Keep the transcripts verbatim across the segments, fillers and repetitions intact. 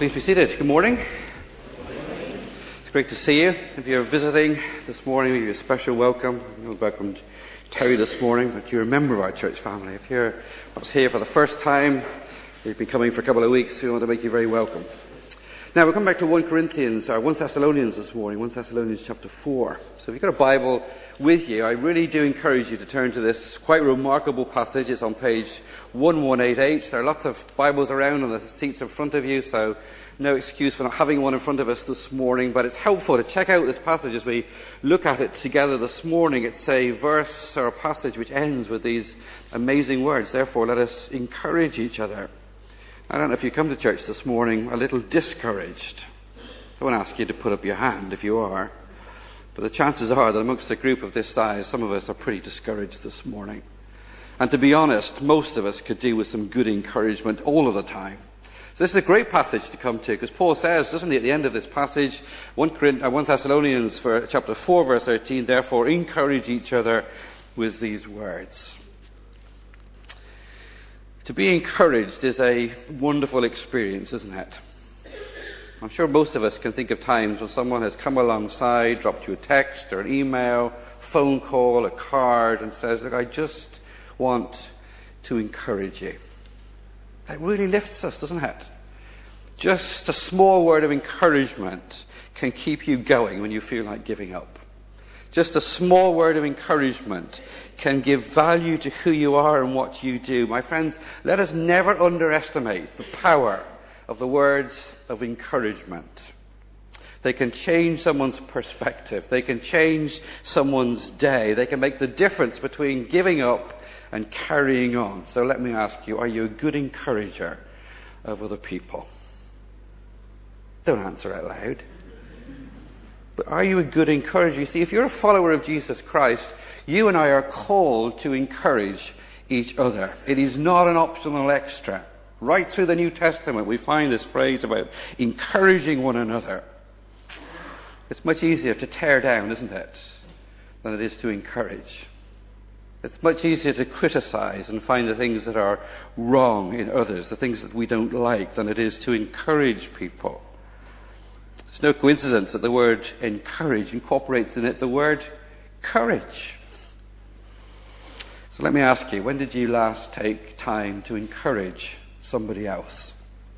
Please be seated. Good morning. It's great to see you. If you're visiting this morning, we give you a special welcome. We welcomed Terry this morning, but you're a member of our church family. If you're perhaps here for the first time, you've been coming for a couple of weeks, we want to make you very welcome. Now, we'll come back to First Corinthians, or First Thessalonians this morning, First Thessalonians chapter four. So if you've got a Bible with you, I really do encourage you to turn to this quite remarkable passage. It's on page eleven eighty-eight. There are lots of Bibles around on the seats in front of you, so no excuse for not having one in front of us this morning. But it's helpful to check out this passage as we look at it together this morning. It's a verse or a passage which ends with these amazing words. Therefore, let us encourage each other. I don't know if you come to church this morning a little discouraged. I won't ask you to put up your hand if you are. But the chances are that amongst a group of this size, some of us are pretty discouraged this morning. And to be honest, most of us could do with some good encouragement all of the time. So this is a great passage to come to, because Paul says, doesn't he, at the end of this passage, First Thessalonians for chapter four, verse thirteen, therefore encourage each other with these words. To be encouraged is a wonderful experience, isn't it? I'm sure most of us can think of times when someone has come alongside, dropped you a text or an email, phone call, a card, and says, look, I just want to encourage you. It really lifts us, doesn't it? Just a small word of encouragement can keep you going when you feel like giving up. Just a small word of encouragement can give value to who you are and what you do. My friends, let us never underestimate the power of the words of encouragement. They can change someone's perspective. They can change someone's day. They can make the difference between giving up and carrying on. So let me ask you, are you a good encourager of other people? Don't answer out loud. But are you a good encourager? You see, if you're a follower of Jesus Christ, you and I are called to encourage each other. It is not an optional extra. Right through the New Testament, we find this phrase about encouraging one another. It's much easier to tear down, isn't it, than it is to encourage. It's much easier to criticize and find the things that are wrong in others, the things that we don't like, than it is to encourage people. It's no coincidence that the word encourage incorporates in it the word courage. So let me ask you, when did you last take time to encourage somebody else?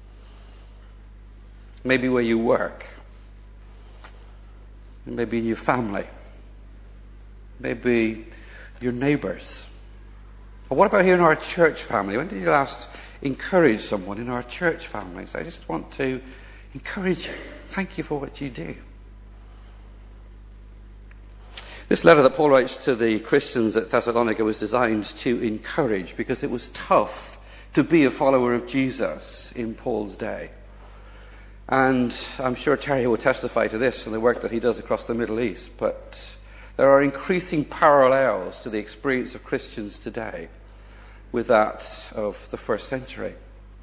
Maybe where you work. Maybe in your family. Maybe your neighbours. Or what about here in our church family? When did you last encourage someone in our church family? So I just want to encourage you. Thank you for what you do. This letter that Paul writes to the Christians at Thessalonica was designed to encourage, because it was tough to be a follower of Jesus in Paul's day. And I'm sure Terry will testify to this in the work that he does across the Middle East, but there are increasing parallels to the experience of Christians today with that of the first century.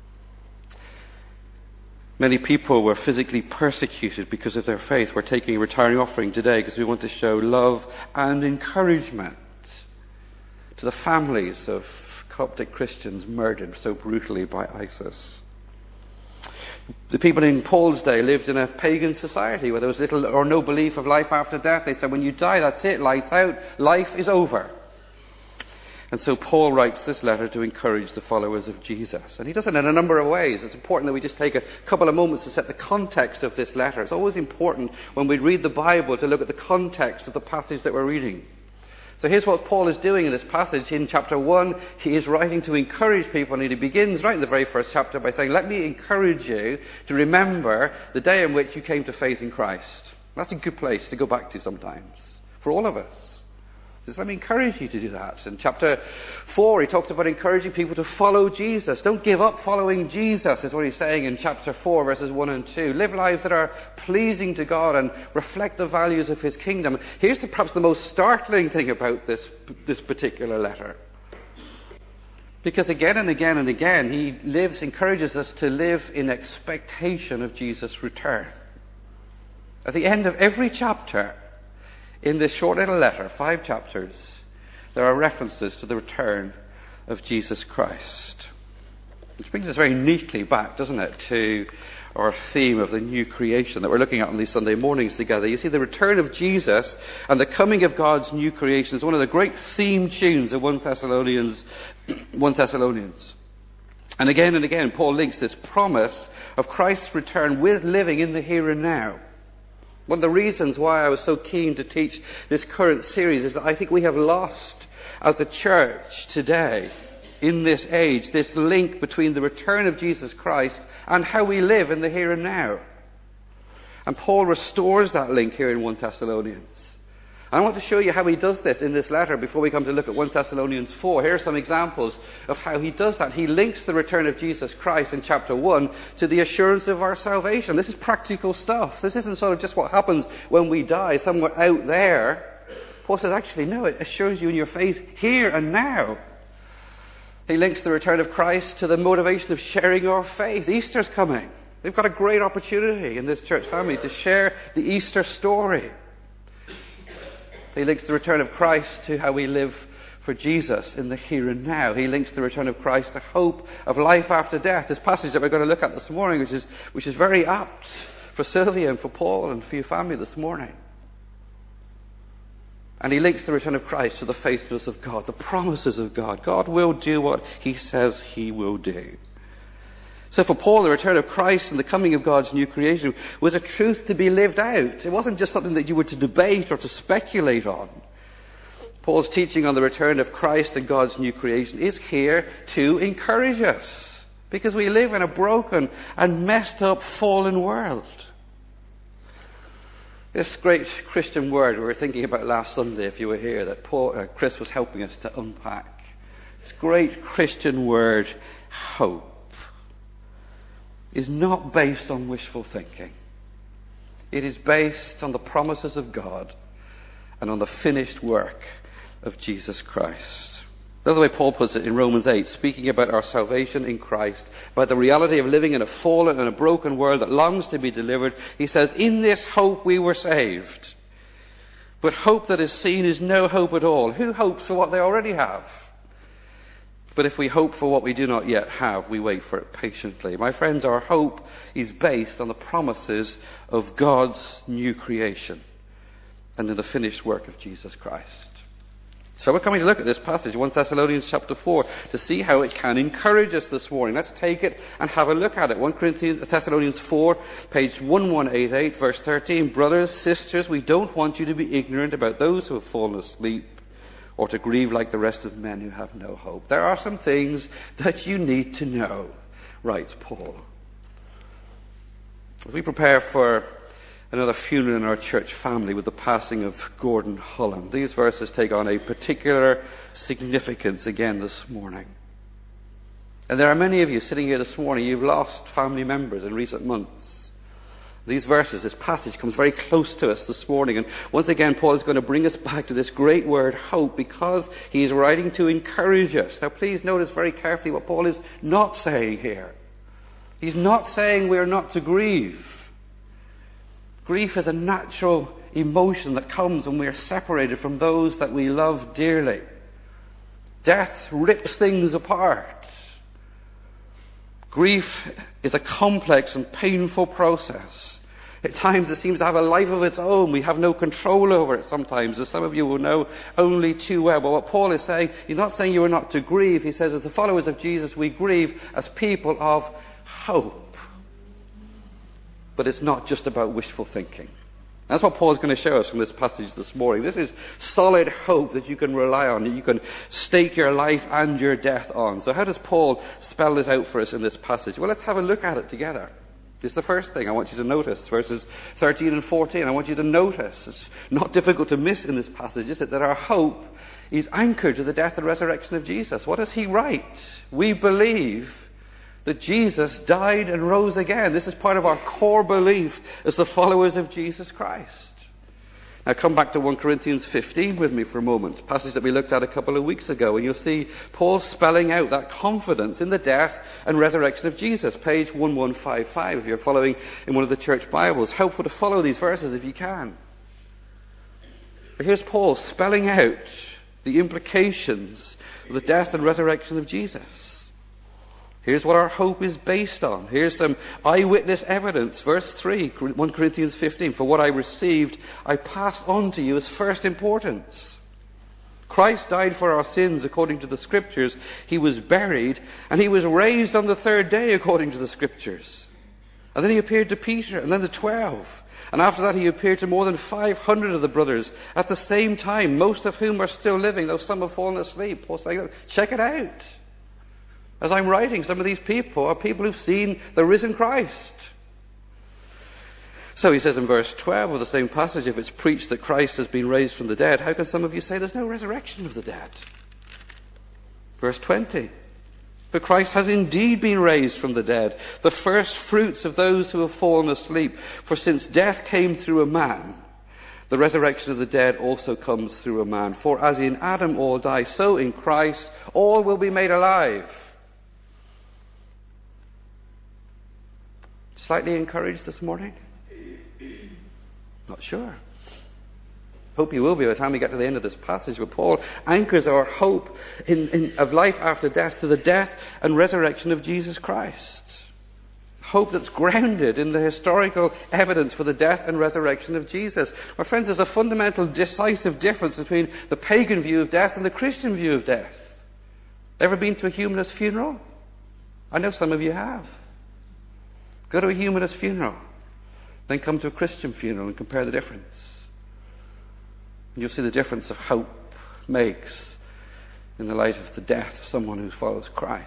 Many people were physically persecuted because of their faith. We're taking a retiring offering today because we want to show love and encouragement to the families of Coptic Christians murdered so brutally by ISIS. The people in Paul's day lived in a pagan society where there was little or no belief of life after death. They said, when you die, that's it, lights out, life is over. And so Paul writes this letter to encourage the followers of Jesus. And he does it in a number of ways. It's important that we just take a couple of moments to set the context of this letter. It's always important when we read the Bible to look at the context of the passage that we're reading. So here's what Paul is doing in this passage. In chapter one, he is writing to encourage people, and he begins right in the very first chapter by saying, let me encourage you to remember the day in which you came to faith in Christ. That's a good place to go back to sometimes, for all of us. Just let me encourage you to do that. In chapter four, he talks about encouraging people to follow Jesus. Don't give up following Jesus, is what he's saying in chapter four, verses one and two. Live lives that are pleasing to God and reflect the values of his kingdom. Here's the, perhaps the most startling thing about this, this particular letter. Because again and again and again, he lives, encourages us to live in expectation of Jesus' return. At the end of every chapter, in this short little letter, five chapters, there are references to the return of Jesus Christ. Which brings us very neatly back, doesn't it, to our theme of the new creation that we're looking at on these Sunday mornings together. You see, the return of Jesus and the coming of God's new creation is one of the great theme tunes of First Thessalonians, First Thessalonians. And again and again, Paul links this promise of Christ's return with living in the here and now. One of the reasons why I was so keen to teach this current series is that I think we have lost as a church today, in this age, this link between the return of Jesus Christ and how we live in the here and now. And Paul restores that link here in First Thessalonians. And I want to show you how he does this in this letter before we come to look at First Thessalonians four. Here are some examples of how he does that. He links the return of Jesus Christ in chapter one to the assurance of our salvation. This is practical stuff. This isn't sort of just what happens when we die somewhere out there. Paul says, actually, no, it assures you in your face here and now. He links the return of Christ to the motivation of sharing our faith. Easter's coming. We've got a great opportunity in this church family to share the Easter story. He links the return of Christ to how we live for Jesus in the here and now. He links the return of Christ to hope of life after death. This passage that we're going to look at this morning, which is, which is very apt for Sylvia and for Paul and for your family this morning. And he links the return of Christ to the faithfulness of God, the promises of God. God will do what he says he will do. So for Paul, the return of Christ and the coming of God's new creation was a truth to be lived out. It wasn't just something that you were to debate or to speculate on. Paul's teaching on the return of Christ and God's new creation is here to encourage us, because we live in a broken and messed up fallen world. This great Christian word we were thinking about last Sunday, if you were here, that Paul, uh, Chris was helping us to unpack. This great Christian word, hope, is not based on wishful thinking. It is based on the promises of God and on the finished work of Jesus Christ. That's the way Paul puts it in Romans eight, speaking about our salvation in Christ, about the reality of living in a fallen and a broken world that longs to be delivered. He says, in this hope we were saved. But hope that is seen is no hope at all. Who hopes for what they already have? But if we hope for what we do not yet have, we wait for it patiently. My friends, our hope is based on the promises of God's new creation and in the finished work of Jesus Christ. So we're coming to look at this passage, First Thessalonians chapter four, to see how it can encourage us this morning. Let's take it and have a look at it. First Thessalonians four, page eleven eighty-eight, verse thirteen. Brothers, sisters, we don't want you to be ignorant about those who have fallen asleep, or to grieve like the rest of men who have no hope. There are some things that you need to know, writes Paul. As we prepare for another funeral in our church family with the passing of Gordon Holland, these verses take on a particular significance again this morning. And there are many of you sitting here this morning, you've lost family members in recent months. These verses, this passage comes very close to us this morning. And once again, Paul is going to bring us back to this great word, hope, because he is writing to encourage us. Now please notice very carefully what Paul is not saying here. He's not saying we are not to grieve. Grief is a natural emotion that comes when we are separated from those that we love dearly. Death rips things apart. Grief is a complex and painful process. At times it seems to have a life of its own. We have no control over it sometimes, as some of you will know only too well. But what Paul is saying, he's not saying you are not to grieve. He says, as the followers of Jesus, we grieve as people of hope. But it's not just about wishful thinking. That's what Paul is going to show us from this passage this morning. This is solid hope that you can rely on, that you can stake your life and your death on. So how does Paul spell this out for us in this passage? Well, let's have a look at it together. This is the first thing I want you to notice, verses thirteen and fourteen. I want you to notice, it's not difficult to miss in this passage, is it, that our hope is anchored to the death and resurrection of Jesus. What does he write? We believe that Jesus died and rose again. This is part of our core belief as the followers of Jesus Christ. Now come back to First Corinthians fifteen with me for a moment, a passage that we looked at a couple of weeks ago, and you'll see Paul spelling out that confidence in the death and resurrection of Jesus, page eleven fifty-five, if you're following in one of the church Bibles. Helpful to follow these verses if you can. But here's Paul spelling out the implications of the death and resurrection of Jesus. Here's what our hope is based on. Here's some eyewitness evidence. Verse three, First Corinthians fifteen. For what I received, I pass on to you as first importance. Christ died for our sins according to the Scriptures. He was buried, and he was raised on the third day according to the Scriptures. And then he appeared to Peter, and then the twelve. And after that he appeared to more than five hundred of the brothers at the same time, most of whom are still living, though some have fallen asleep. Paul's saying, check it out. As I'm writing, some of these people are people who've seen the risen Christ. So he says in verse twelve of the same passage, if it's preached that Christ has been raised from the dead, how can some of you say there's no resurrection of the dead? Verse twenty, but Christ has indeed been raised from the dead, the first fruits of those who have fallen asleep. For since death came through a man, the resurrection of the dead also comes through a man. For as in Adam all die, so in Christ all will be made alive. Slightly encouraged this morning? Not sure. Hope you will be by the time we get to the end of this passage, where Paul anchors our hope in, in, of life after death to the death and resurrection of Jesus Christ. Hope that's grounded in the historical evidence for the death and resurrection of Jesus. My friends, there's a fundamental decisive difference between the pagan view of death and the Christian view of death. Ever been to a humanist funeral? I know some of you have. Go to a humanist funeral, then come to a Christian funeral and compare the difference. And you'll see the difference of hope makes in the light of the death of someone who follows Christ.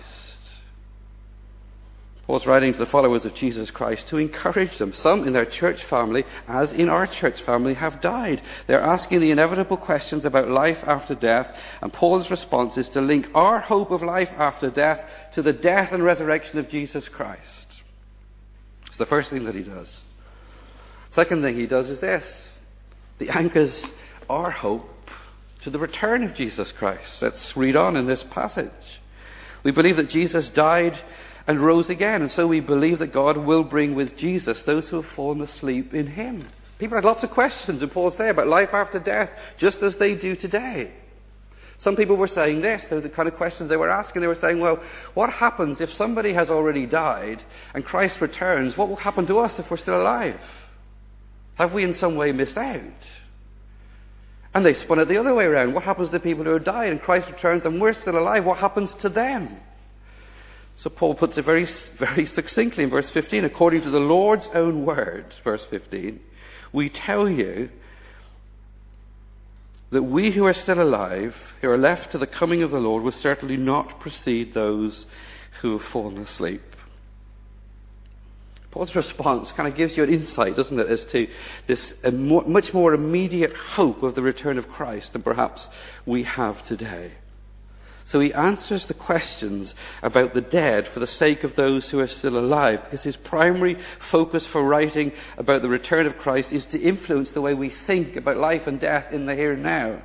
Paul's writing to the followers of Jesus Christ to encourage them. Some in their church family, as in our church family, have died. They're asking the inevitable questions about life after death, and Paul's response is to link our hope of life after death to the death and resurrection of Jesus Christ. It's the first thing that he does. Second thing he does is this. He anchors our hope to the return of Jesus Christ. Let's read on in this passage. We believe that Jesus died and rose again, and so we believe that God will bring with Jesus those who have fallen asleep in him. People had lots of questions in Paul's day about life after death, just as they do today. Some people were saying this, they're the kind of questions they were asking. They were saying, well, what happens if somebody has already died and Christ returns? What will happen to us if we're still alive? Have we in some way missed out? And they spun it the other way around. What happens to people who have died and Christ returns and we're still alive? What happens to them? So Paul puts it very, very succinctly in verse fifteen. According to the Lord's own words, verse fifteen, we tell you that we who are still alive, who are left to the coming of the Lord, will certainly not precede those who have fallen asleep. Paul's response kind of gives you an insight, doesn't it, as to this much more immediate hope of the return of Christ than perhaps we have today. So he answers the questions about the dead for the sake of those who are still alive, because his primary focus for writing about the return of Christ is to influence the way we think about life and death in the here and now.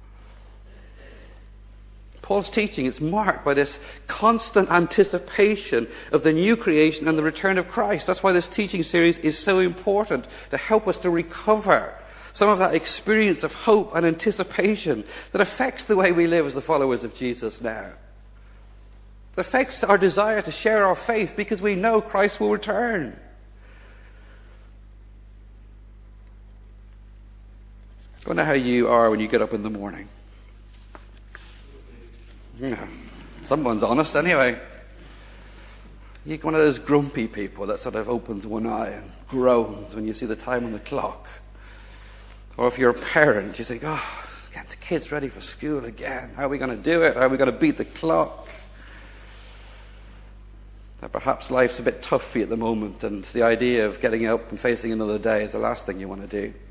Paul's teaching is marked by this constant anticipation of the new creation and the return of Christ. That's why this teaching series is so important, to help us to recover some of that experience of hope and anticipation that affects the way we live as the followers of Jesus now. It affects our desire to share our faith because we know Christ will return. I wonder how you are when you get up in the morning. Yeah, someone's honest anyway. You're one of those grumpy people that sort of opens one eye and groans when you see the time on the clock. Or if you're a parent, you think, oh, get the kids ready for school again. How are we going to do it? How are we going to beat the clock? Or perhaps life's a bit tough for you at the moment, and the idea of getting up and facing another day is the last thing you want to do.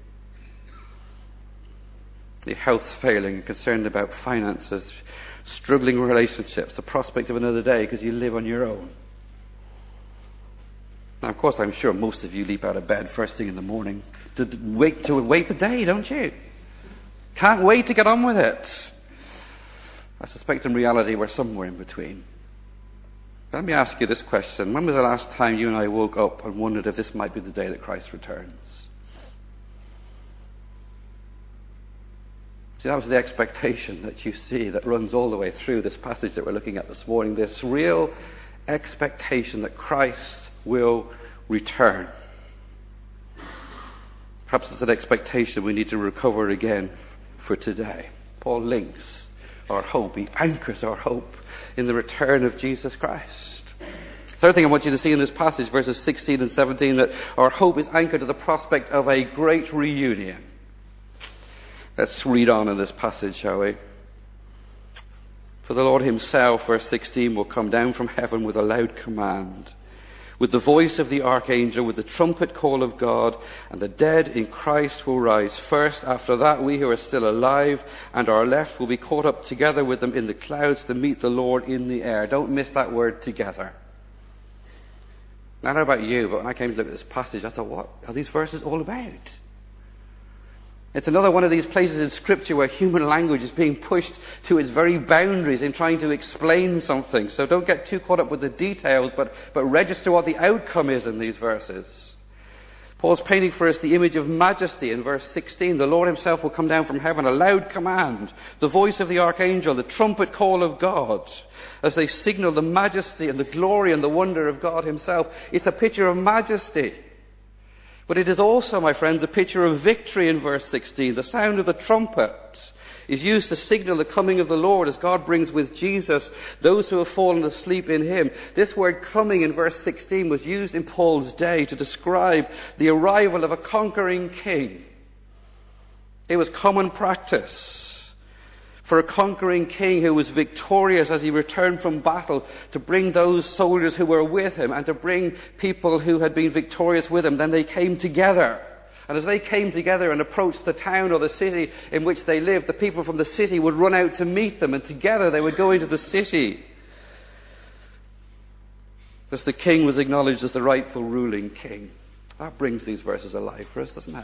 Your health's failing, you're concerned about finances, struggling relationships, the prospect of another day because you live on your own. Now, of course, I'm sure most of you leap out of bed first thing in the morning to wait to wait the day, don't you? Can't wait to get on with it. I suspect in reality we're somewhere in between. Let me ask you this question. When was the last time you and I woke up and wondered if this might be the day that Christ returns? See, that was the expectation that you see that runs all the way through this passage that we're looking at this morning. This real expectation that Christ will return. Perhaps it's an expectation we need to recover again for today. Paul links our hope, he anchors our hope in the return of Jesus Christ. Third thing I want you to see in this passage, verses sixteen and seventeen, that our hope is anchored to the prospect of a great reunion. Let's read on in this passage, shall we? For the Lord himself, verse sixteen, will come down from heaven with a loud command, with the voice of the archangel, with the trumpet call of God, and the dead in Christ will rise first. After that, we who are still alive and are left will be caught up together with them in the clouds to meet the Lord in the air. Don't miss that word, together. I don't know about you, but when I came to look at this passage, I thought, what are these verses all about? It's another one of these places in Scripture where human language is being pushed to its very boundaries in trying to explain something. So don't get too caught up with the details, but, but register what the outcome is in these verses. Paul's painting for us the image of majesty in verse sixteen. The Lord himself will come down from heaven, a loud command, the voice of the archangel, the trumpet call of God, as they signal the majesty and the glory and the wonder of God himself. It's a picture of majesty. But it is also, my friends, a picture of victory in verse sixteen. The sound of the trumpet is used to signal the coming of the Lord as God brings with Jesus those who have fallen asleep in him. This word coming in verse sixteen was used in Paul's day to describe the arrival of a conquering king. It was common practice for a conquering king who was victorious as he returned from battle to bring those soldiers who were with him and to bring people who had been victorious with him. Then they came together. And as they came together and approached the town or the city in which they lived, the people from the city would run out to meet them, and together they would go into the city. As the king was acknowledged as the rightful ruling king. That brings these verses alive for us, doesn't it?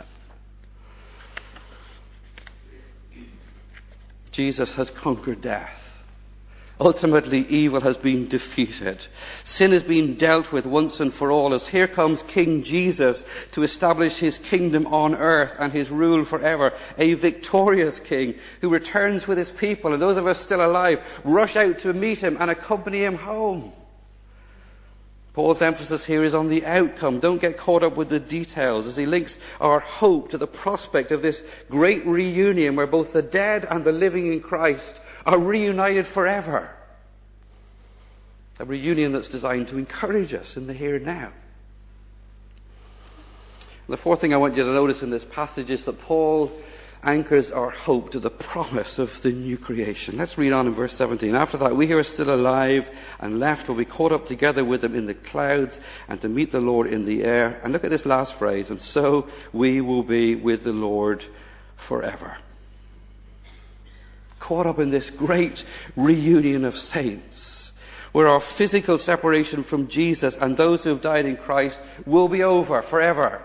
Jesus has conquered death. Ultimately, evil has been defeated. Sin has been dealt with once and for all, as here comes King Jesus to establish his kingdom on earth and his rule forever. A victorious king who returns with his people, and those of us still alive rush out to meet him and accompany him home. Paul's emphasis here is on the outcome. Don't get caught up with the details as he links our hope to the prospect of this great reunion where both the dead and the living in Christ are reunited forever. A reunion that's designed to encourage us in the here and now. And the fourth thing I want you to notice in this passage is that Paul anchors our hope to the promise of the new creation. Let's read on in verse seventeen. After that, we who are still alive and left will be caught up together with them in the clouds and to meet the Lord in the air. And look at this last phrase, and so we will be with the Lord forever. Caught up in this great reunion of saints, where our physical separation from Jesus and those who have died in Christ will be over forever.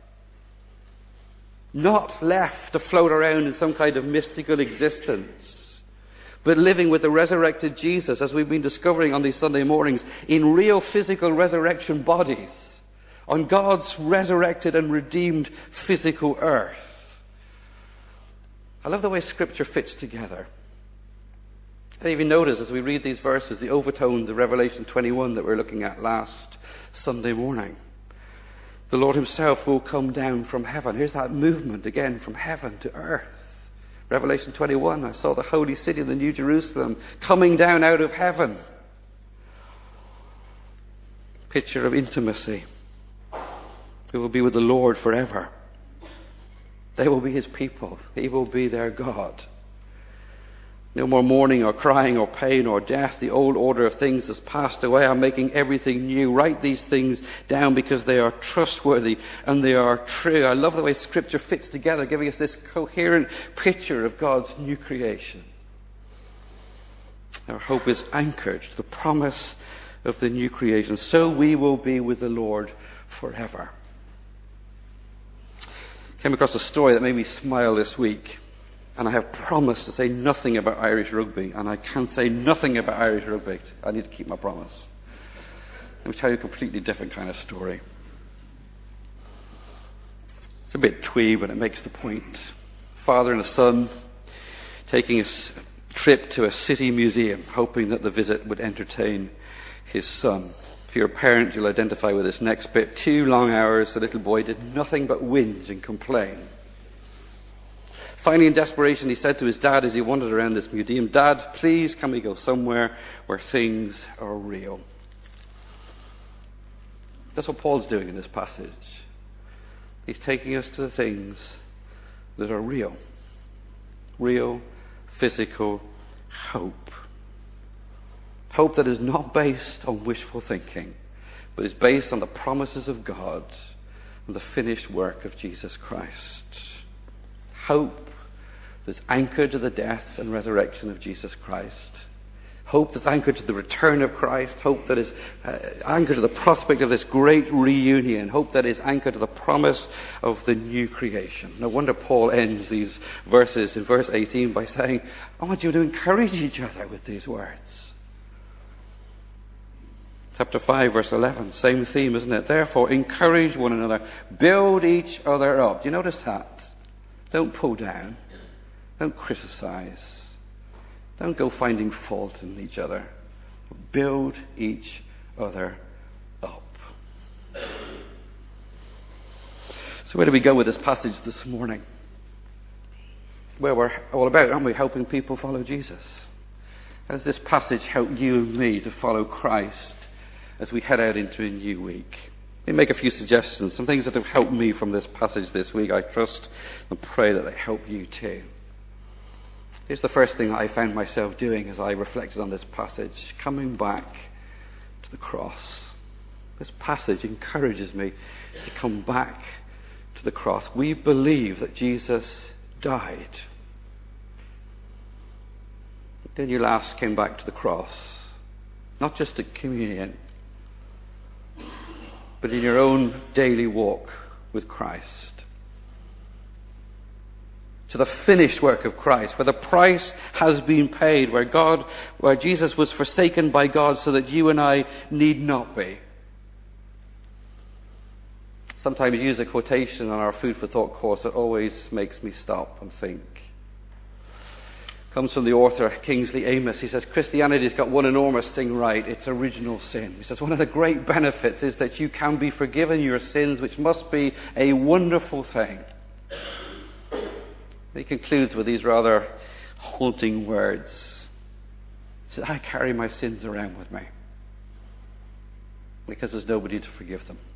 Not left to float around in some kind of mystical existence, but living with the resurrected Jesus, as we've been discovering on these Sunday mornings, in real physical resurrection bodies, on God's resurrected and redeemed physical earth. I love the way Scripture fits together. I even notice as we read these verses the overtones of Revelation twenty-one that we were looking at last Sunday morning. The Lord himself will come down from heaven. Here's that movement again from heaven to earth. Revelation twenty-one, I saw the holy city, the New Jerusalem, coming down out of heaven. Picture of intimacy. We will be with the Lord forever. They will be his people. He will be their God. No more mourning or crying or pain or death. The old order of things has passed away. I'm making everything new. Write these things down because they are trustworthy and they are true. I love the way Scripture fits together, giving us this coherent picture of God's new creation. Our hope is anchored to the promise of the new creation. So we will be with the Lord forever. Came across a story that made me smile this week. And I have promised to say nothing about Irish rugby, and I can say nothing about Irish rugby. I need to keep my promise. Let me tell you a completely different kind of story. It's a bit twee, but it makes the point. Father and a son taking a trip to a city museum, hoping that the visit would entertain his son. If you're a parent, you'll identify with this next bit. Two long hours, the little boy did nothing but whinge and complain. Finally, in desperation, he said to his dad as he wandered around this museum, "Dad, please can we go somewhere where things are real?" That's what Paul's doing in this passage. He's taking us to the things that are real. Real, physical hope. Hope that is not based on wishful thinking, but is based on the promises of God and the finished work of Jesus Christ. Hope that's anchored to the death and resurrection of Jesus Christ. Hope that's anchored to the return of Christ. Hope that is uh, anchored to the prospect of this great reunion. Hope that is anchored to the promise of the new creation. No wonder Paul ends these verses in verse eighteen by saying, I want you to encourage each other with these words. Chapter five, verse eleven, same theme, isn't it? Therefore, encourage one another. Build each other up. Do you notice that? Don't pull down. Don't criticize. Don't go finding fault in each other. Build each other up. So where do we go with this passage this morning? Well, we're all about, aren't we, helping people follow Jesus? How does this passage help you and me to follow Christ as we head out into a new week? Let me make a few suggestions, some things that have helped me from this passage this week. I trust and pray that they help you too. Here's the first thing I found myself doing as I reflected on this passage, coming back to the cross. This passage encourages me to come back to the cross. We believe that Jesus died. Then you last came back to the cross, not just at communion, but in your own daily walk with Christ. To the finished work of Christ, where the price has been paid, where God, where Jesus was forsaken by God so that you and I need not be. Sometimes we use a quotation on our Food for Thought course that always makes me stop and think. It comes from the author Kingsley Amis. He says, Christianity's got one enormous thing right, its original sin. He says, one of the great benefits is that you can be forgiven your sins, which must be a wonderful thing. He concludes with these rather haunting words. He said, I carry my sins around with me because there's nobody to forgive them.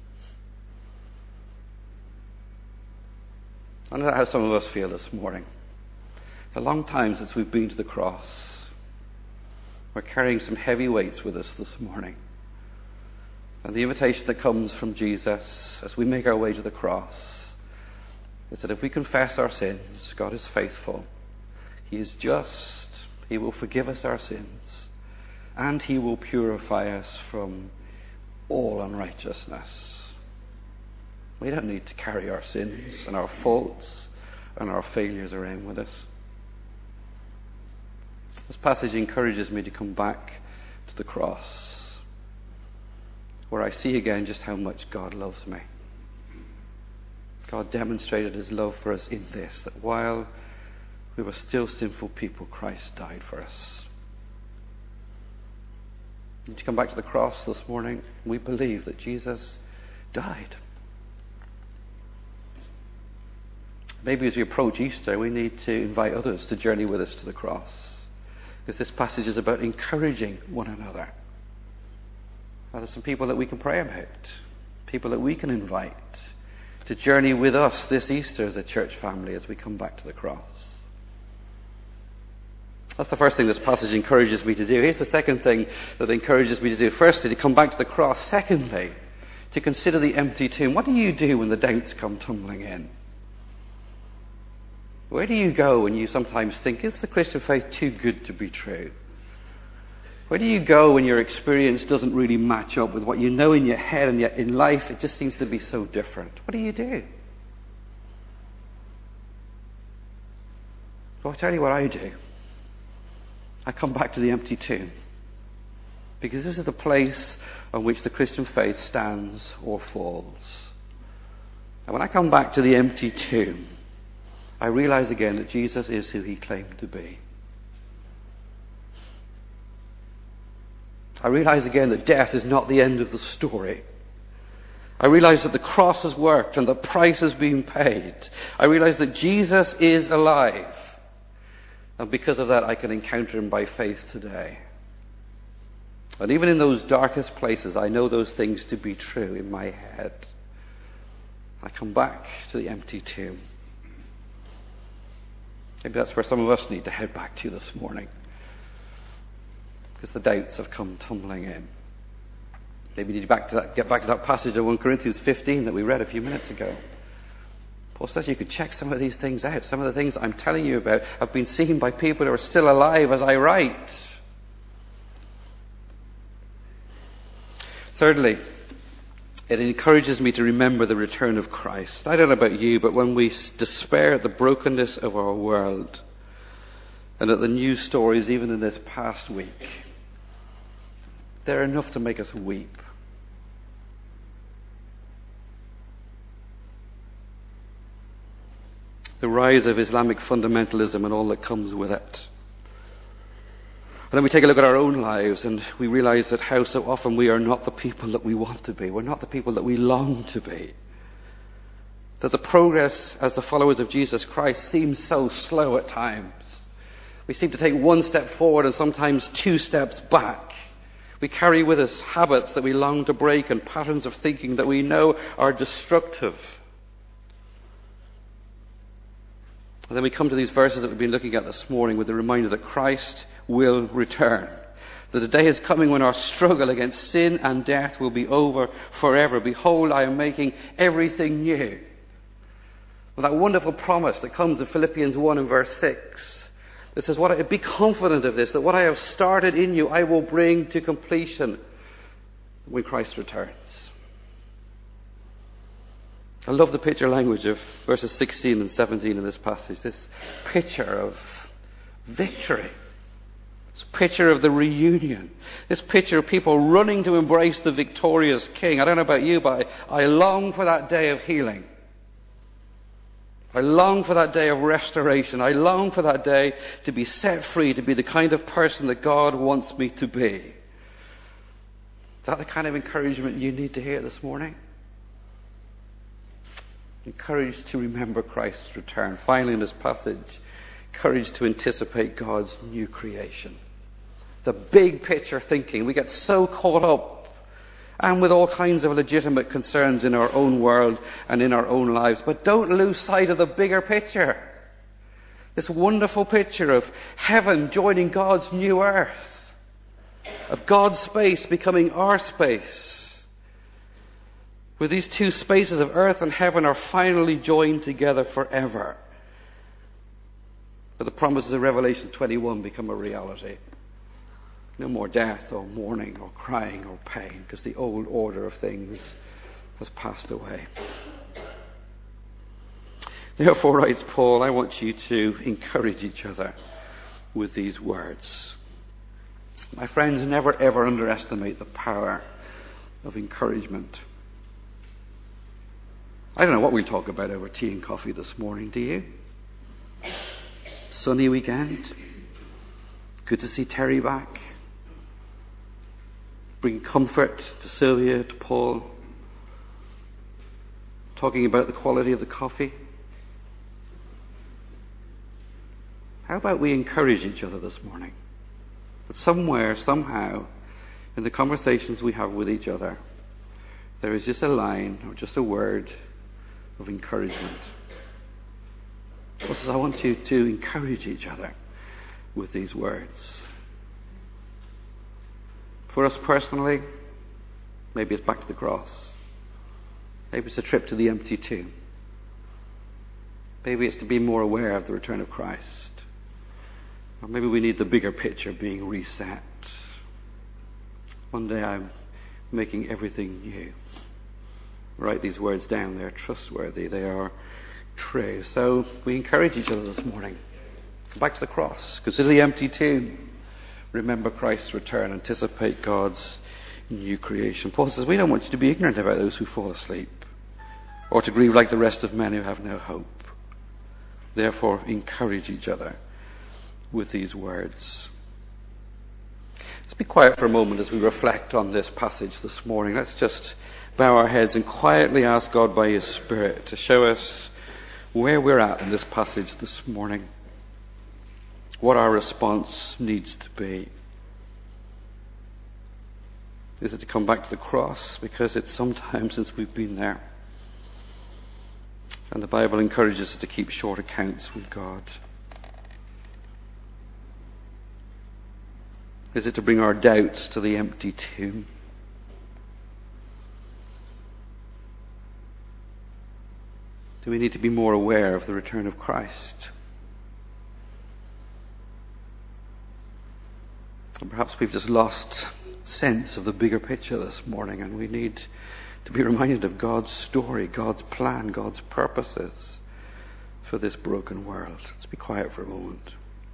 I know how some of us feel this morning. It's a long time since we've been to the cross. We're carrying some heavy weights with us this morning. And the invitation that comes from Jesus as we make our way to the cross is that if we confess our sins, God is faithful. He is just. He will forgive us our sins. And He will purify us from all unrighteousness. We don't need to carry our sins and our faults and our failures around with us. This passage encourages me to come back to the cross, where I see again just how much God loves me. God demonstrated His love for us in this, that while we were still sinful people, Christ died for us. Did you come back to the cross this morning? We believe that Jesus died. Maybe as we approach Easter, we need to invite others to journey with us to the cross, because this passage is about encouraging one another. Are there some people that we can pray about? People that we can invite to journey with us this Easter as a church family as we come back to the cross. That's the first thing this passage encourages me to do. Here's the second thing that it encourages me to do. Firstly, to come back to the cross. Secondly, to consider the empty tomb. What do you do when the doubts come tumbling in? Where do you go when you sometimes think, is the Christian faith too good to be true? Where do you go when your experience doesn't really match up with what you know in your head, and yet in life it just seems to be so different? What do you do? Well, I'll tell you what I do. I come back to the empty tomb. Because this is the place on which the Christian faith stands or falls. And when I come back to the empty tomb, I realize again that Jesus is who He claimed to be. I realize again that death is not the end of the story. I realize that the cross has worked and the price has been paid. I realize that Jesus is alive. And because of that, I can encounter him by faith today. And even in those darkest places, I know those things to be true in my head. I come back to the empty tomb. Maybe that's where some of us need to head back to this morning, because the doubts have come tumbling in. Maybe you need to back to that, get back to that passage of First Corinthians fifteen that we read a few minutes ago. Paul says you could check some of these things out. Some of the things I'm telling you about have been seen by people who are still alive as I write. Thirdly, it encourages me to remember the return of Christ. I don't know about you, but when we despair at the brokenness of our world and at the news stories even in this past week, they're enough to make us weep. The rise of Islamic fundamentalism and all that comes with it. And then we take a look at our own lives and we realize that how so often we are not the people that we want to be. We're not the people that we long to be. That the progress as the followers of Jesus Christ seems so slow at times. We seem to take one step forward and sometimes two steps back. We carry with us habits that we long to break and patterns of thinking that we know are destructive. And then we come to these verses that we've been looking at this morning with the reminder that Christ will return. That a day is coming when our struggle against sin and death will be over forever. Behold, I am making everything new. Well, that wonderful promise that comes in Philippians one and verse six. It says, "What I, be confident of this, that what I have started in you, I will bring to completion when Christ returns." I love the picture language of verses sixteen and seventeen in this passage. This picture of victory. This picture of the reunion. This picture of people running to embrace the victorious King. I don't know about you, but I, I long for that day of healing. I long for that day of restoration. I long for that day to be set free, to be the kind of person that God wants me to be. Is that the kind of encouragement you need to hear this morning? Encouraged to remember Christ's return. Finally, in this passage, courage to anticipate God's new creation. The big picture thinking. We get so caught up and with all kinds of legitimate concerns in our own world and in our own lives. But don't lose sight of the bigger picture. This wonderful picture of heaven joining God's new earth. Of God's space becoming our space. Where these two spaces of earth and heaven are finally joined together forever. But the promises of Revelation twenty-one become a reality. No more death or mourning or crying or pain, because the old order of things has passed away. Therefore, writes Paul, I want you to encourage each other with these words. My friends, never ever underestimate the power of encouragement. I don't know what we'll talk about over tea and coffee this morning, do you? Sunny weekend. Good to see Terry back. Bringing comfort to Sylvia, to Paul. Talking about the quality of the coffee. How about we encourage each other this morning? That somewhere, somehow, in the conversations we have with each other, there is just a line or just a word of encouragement. Paul says, I want you to encourage each other with these words. For us personally, maybe it's back to the cross. Maybe it's a trip to the empty tomb. Maybe it's to be more aware of the return of Christ. Or maybe we need the bigger picture being reset. One day I'm making everything new. Write these words down. They're trustworthy. They are true. So we encourage each other this morning. Come back to the cross. Consider the empty tomb. Remember Christ's return. Anticipate God's new creation. Paul says we don't want you to be ignorant about those who fall asleep, or to grieve like the rest of men who have no hope. Therefore, encourage each other with these words. Let's be quiet for a moment as we reflect on this passage this morning. Let's just bow our heads and quietly ask God by His Spirit to show us where we're at in this passage this morning, what our response needs to be. Is it to come back to the cross? Because it's some time since we've been there. And the Bible encourages us to keep short accounts with God. Is it to bring our doubts to the empty tomb? Do we need to be more aware of the return of Christ? And perhaps we've just lost sense of the bigger picture this morning, and we need to be reminded of God's story, God's plan, God's purposes for this broken world. Let's be quiet for a moment.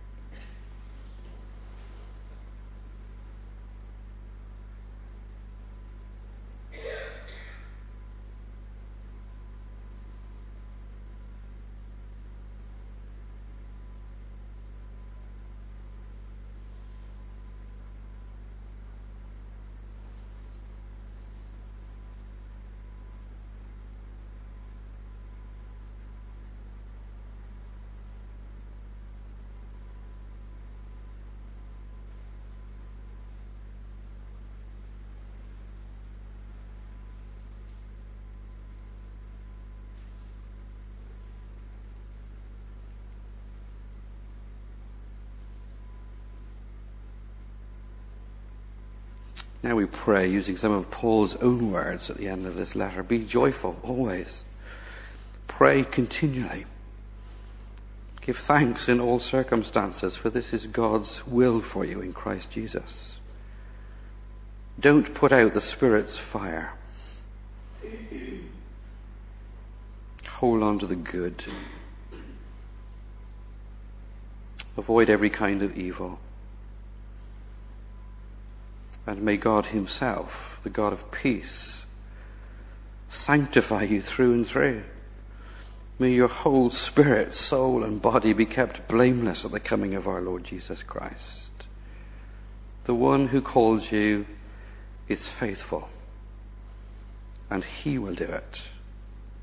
Now we pray using some of Paul's own words at the end of this letter. Be joyful always. Pray continually. Give thanks in all circumstances, for this is God's will for you in Christ Jesus. Don't put out the Spirit's fire. Hold on to the good. Avoid every kind of evil. And may God Himself, the God of peace, sanctify you through and through. May your whole spirit, soul and body be kept blameless at the coming of our Lord Jesus Christ. The one who calls you is faithful, and He will do it.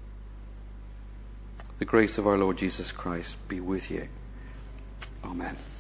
The grace of our Lord Jesus Christ be with you. Amen.